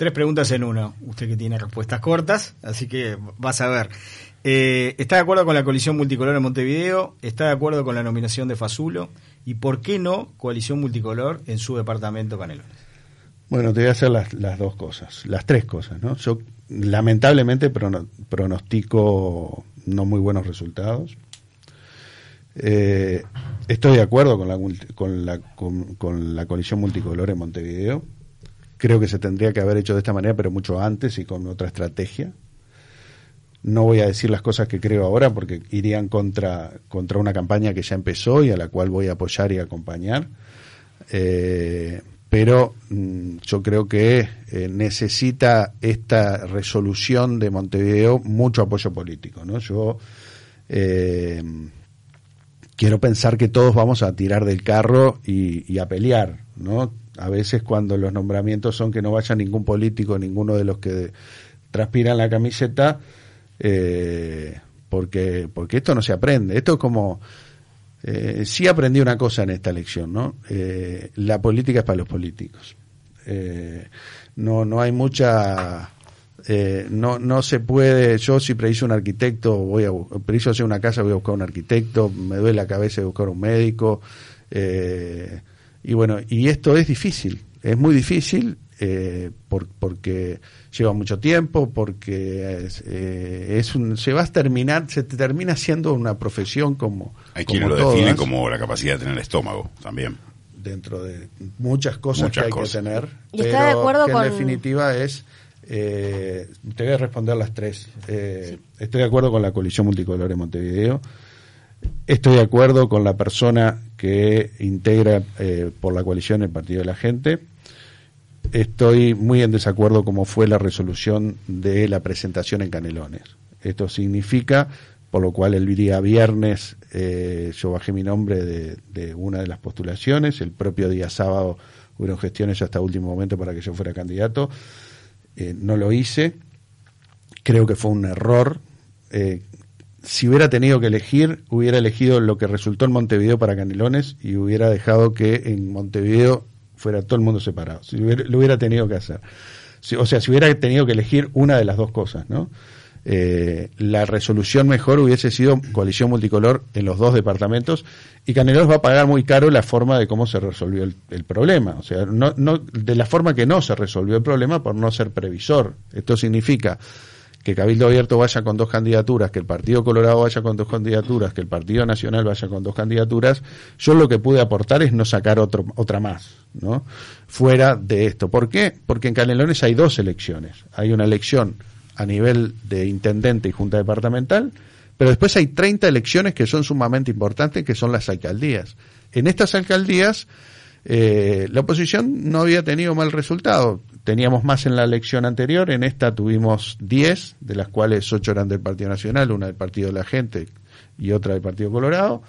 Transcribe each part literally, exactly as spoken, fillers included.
Tres preguntas en uno. Usted que tiene respuestas cortas, así que vas a ver. Eh, ¿Está de acuerdo con la coalición multicolor en Montevideo? ¿Está de acuerdo con la nominación de Fazulo? ¿Y por qué no coalición multicolor en su departamento Canelones? Bueno, te voy a hacer las, las dos cosas, las tres cosas, ¿no? Yo lamentablemente prono, pronostico no muy buenos resultados. Eh, estoy de acuerdo con la, con, la, con, con la coalición multicolor en Montevideo. Creo que se tendría que haber hecho de esta manera, pero mucho antes y con otra estrategia. No voy a decir las cosas que creo ahora porque irían contra, contra una campaña que ya empezó y a la cual voy a apoyar y acompañar. Eh, pero mmm, yo creo que eh, necesita esta resolución de Montevideo mucho apoyo político, ¿no? Yo eh, quiero pensar que todos vamos a tirar del carro y, y a pelear, ¿no? A veces cuando los nombramientos son que no vaya ningún político, ninguno de los que transpiran la camiseta, eh, porque porque esto no se aprende. Esto es como... Eh, sí aprendí una cosa en esta elección, ¿no? Eh, la política es para los políticos. Eh, no no hay mucha... Eh, no no se puede... Yo si preciso un arquitecto, voy a preciso hacer una casa, voy a buscar un arquitecto, me duele la cabeza de buscar un médico... Eh, Y bueno, y esto es difícil, es muy difícil eh, por, porque lleva mucho tiempo, porque es, eh, es un, se va a terminar, se termina siendo una profesión como hay como quienes lo todas, definen como la capacidad de tener el estómago también. Dentro de muchas cosas muchas que hay cosas. que tener, ¿Y pero está de acuerdo que con... en definitiva es, eh, te voy a responder las tres. Eh, sí. Estoy de acuerdo con la coalición multicolor en Montevideo. Estoy de acuerdo con la persona que integra eh, por la coalición el Partido de la Gente. Estoy muy en desacuerdo como fue la resolución de la presentación en Canelones. Esto significa, por lo cual el día viernes eh, yo bajé mi nombre de, de una de las postulaciones, el propio día sábado hubieron gestiones hasta último momento para que yo fuera candidato. Eh, no lo hice, creo que fue un error. Eh, Si hubiera tenido que elegir, hubiera elegido lo que resultó en Montevideo para Canelones y hubiera dejado que en Montevideo fuera todo el mundo separado. Si hubiera, lo hubiera tenido que hacer. Si, o sea, si hubiera tenido que elegir una de las dos cosas, ¿no? Eh, la resolución mejor hubiese sido coalición multicolor en los dos departamentos y Canelones va a pagar muy caro la forma de cómo se resolvió el, el problema. O sea, no, no, de la forma que no se resolvió el problema por no ser previsor. Esto significa que Cabildo Abierto vaya con dos candidaturas, que el Partido Colorado vaya con dos candidaturas, que el Partido Nacional vaya con dos candidaturas. Yo lo que pude aportar es no sacar otro, otra más, ¿no? Fuera de esto. ¿Por qué? Porque en Canelones hay dos elecciones. Hay una elección a nivel de intendente y junta departamental, pero después hay treinta elecciones que son sumamente importantes, que son las alcaldías. En estas alcaldías, eh, la oposición no había tenido mal resultado. Teníamos más en la elección anterior, en esta tuvimos diez, de las cuales ocho eran del Partido Nacional, una del Partido de la Gente y otra del Partido Colorado.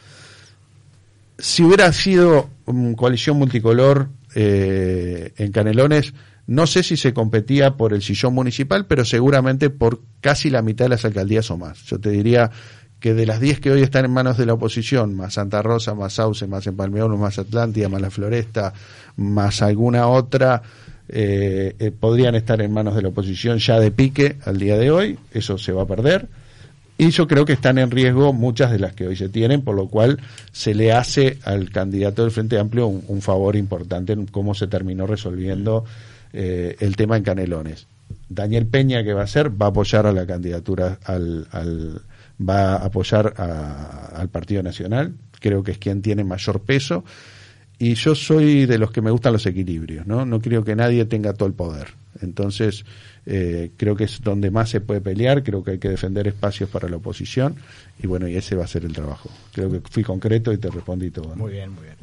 Si hubiera sido um, coalición multicolor eh, en Canelones, no sé si se competía por el sillón municipal, pero seguramente por casi la mitad de las alcaldías o más. Yo te diría que de las diez que hoy están en manos de la oposición, más Santa Rosa, más Sauce, más Empalmeón, más Atlántida, más La Floresta, más alguna otra... Eh, eh, podrían estar en manos de la oposición ya de pique al día de hoy, eso se va a perder, y yo creo que están en riesgo muchas de las que hoy se tienen, por lo cual se le hace al candidato del Frente Amplio un, un favor importante en cómo se terminó resolviendo eh, el tema en Canelones. Daniel Peña, ¿qué va a hacer? Va a apoyar a la candidatura, al, al va a apoyar a, al Partido Nacional, creo que es quien tiene mayor peso. Y yo soy de los que me gustan los equilibrios, ¿no? No creo que nadie tenga todo el poder. Entonces, eh, creo que es donde más se puede pelear, creo que hay que defender espacios para la oposición, y bueno, y ese va a ser el trabajo. Creo que fui concreto y te respondí todo, ¿no? Muy bien, muy bien.